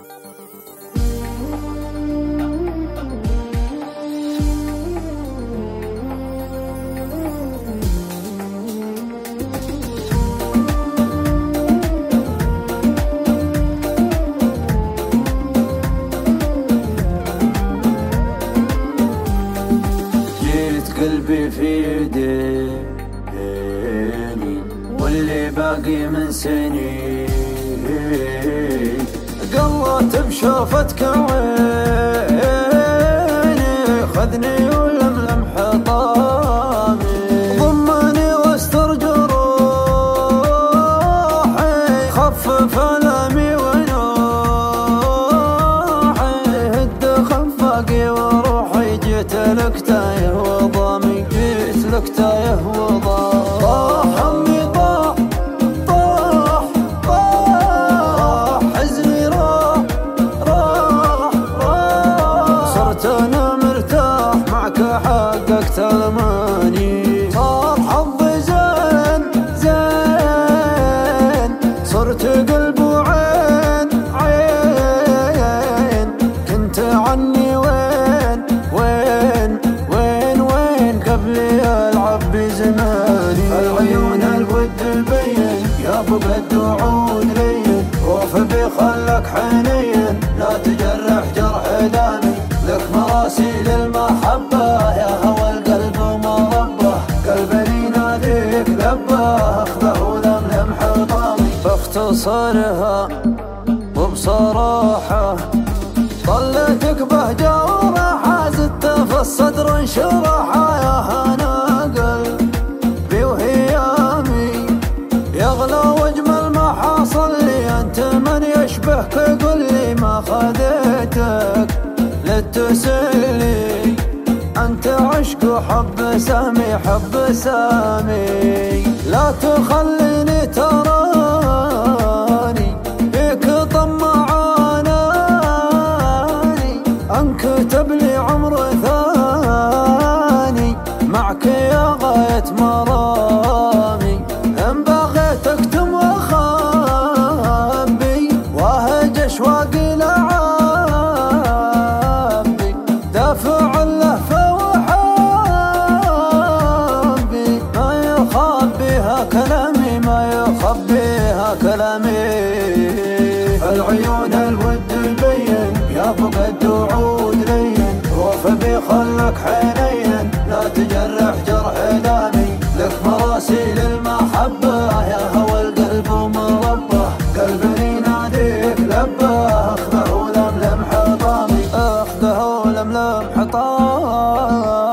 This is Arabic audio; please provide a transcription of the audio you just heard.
قلبي في يديني واللي باقي من سنين قلت بشوفتك عيني خذني ولملم حطامي ضمني واستر جروحي خفف ألمي ونوحي هد خفاقي وروحي جيت لك تايه وضامي جيت لك تايه وضامي طاح همي طاح طاح طاح حزني راح راح راح صرت انا مرتاح معك حققت الماني صار حظي زين زين صرت قلب وعين عين كنت عني وين وين وين وين قبلي العب بزماني العيون الود البين يا ابو قد وعود لين وف بخلك حنين لا تجرح جرح دامي لك مراسيل المحبة يا هوى القلب ومربه قلبي يناديك لبه اخذه ولملم حطامي باختصارها وبصراحة طلتك بهجة وراحة زدت في الصدر انشراحة يا هنا قلبي وهيامي يغلى واجمل ما حصل لي انت من يشبهك قل لي ما خذيتك للتسلي انت عشق وحب سامي حب سامي لا تخليني تراني فيك طمعاناني انكتب لي عمر ثاني معك يا غاية مرامي ان بغيت اكتم واخبي واهج اشواقي لعابي دافع اللهفة وحابي ما يخبيها كلامي ما يخبيها كلامي العيون الود البين يا ابو قد وعود لين وف بخلك حنين لا تجرح جرح دامي لك مراسيل المحبة يا هوى القلب ومربه قلبي يناديك لبه اخذه ولملم حطامي اخذه ولملم حطامي